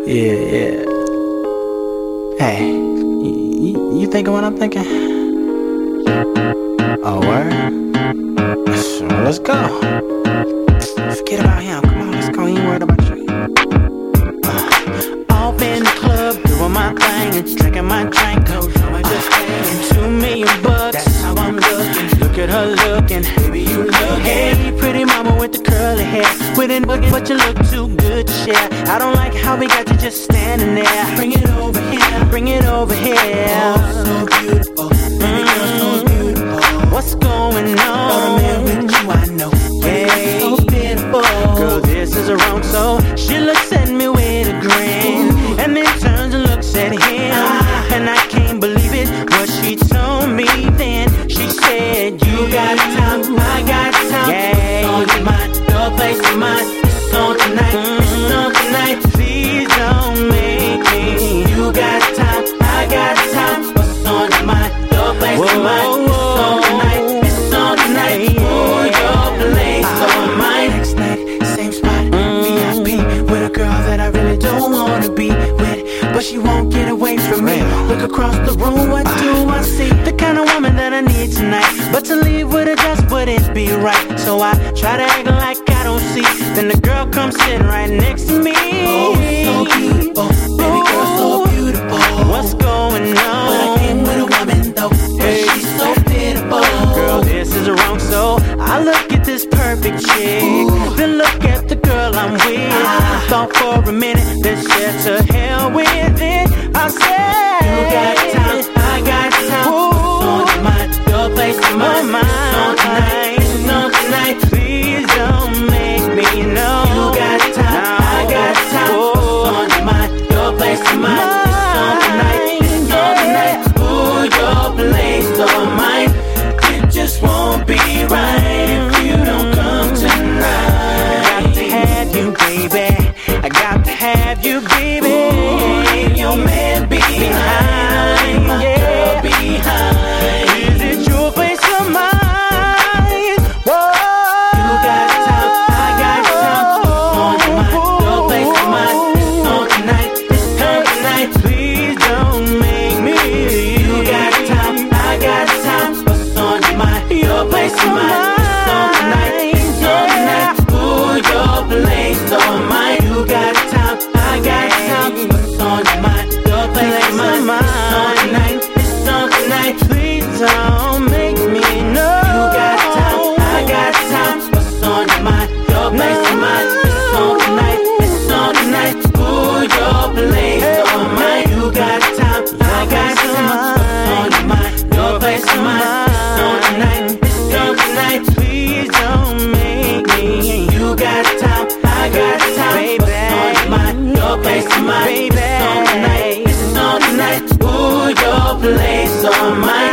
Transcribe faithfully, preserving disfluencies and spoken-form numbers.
Yeah, yeah. Hey, you, you thinking what I'm thinking? Oh, word? Well, let's go. Forget about him. Come on, let's go. He ain't worried about you. Uh, off in the club, doing my thing and drinking my drink. Just paying two million bucks. That's how I'm looking. Look at her looking. Baby, you look. Hey, pretty mama with the curly hair. With an boogie, but you look too good to share. I don't like how we got you just standing there. Bring it over here. Bring it over here. Oh, so beautiful. Baby girl, so beautiful. What's going on? Got a man with you, I know. Hey, so beautiful. Girl, this is a wrong soul. She looks at me with a grin. Ooh. And then turns and looks at him. Ah. And I can't believe it. What she told me then. She said, you got time, I got time. Yeah. It's on your mind, your place is mine. It's on tonight, mm-hmm. It's on tonight. Please don't make me. You got time, I got time. What's on your mind, your place is mine. It's on tonight, it's on tonight. Oh, your place on mine. Next night, same spot, mm-hmm. V I P. With a girl that I really don't wanna be with, but she won't get away from me. Look across the room, what do I see? The kind of woman that I need tonight. But to leave with her just wouldn't be right. So I try to act like I don't see. Then the girl comes sitting right next to me. Oh, so beautiful. Baby girl, so beautiful. What's going on? But I came with a woman though. Hey, she's so pitiful. Girl, this is a wrong soul. I look at this perfect chick. Ooh. Then look at the girl I'm with. Ah. Thought for a minute, then said to hell with it. I said, you got time, I got time. Ooh. It's on your mind, your place is mine. It's on tonight, it's on tonight. Please don't make me know. You got time, no. I got time. Ooh. It's on your mind, your place is mine. It's on tonight, it's on tonight. Ooh, your place on mine. It just won't be right if you don't come tonight. I got to have you, baby. I got to have you, baby. Ooh, leave your man behind, my yeah. girl behind. Is it your place or mine? Whoa. You got time, I got time. It's on your mind, your place is mine. It's on tonight, it's on tonight. Please don't make me. You got time, I got time. What's on your mind, your place is mine. It's on tonight, it's on tonight. Ooh, your place on mine. You got time, I got time. What's on your mind, your place is mine. It's on tonight, it's on tonight. Please don't make me know. You got time, I got time. What's on your mind, your place is mine. It's on tonight, it's on tonight. Ooh, your place on mine. You got time, I got time. What's on your mind, your place is mine. It's on tonight, it's on tonight. Please don't make me. You got time, I got time. What's on your mind, your place is mine. It's on tonight, it's on tonight. Ooh, your place on mine.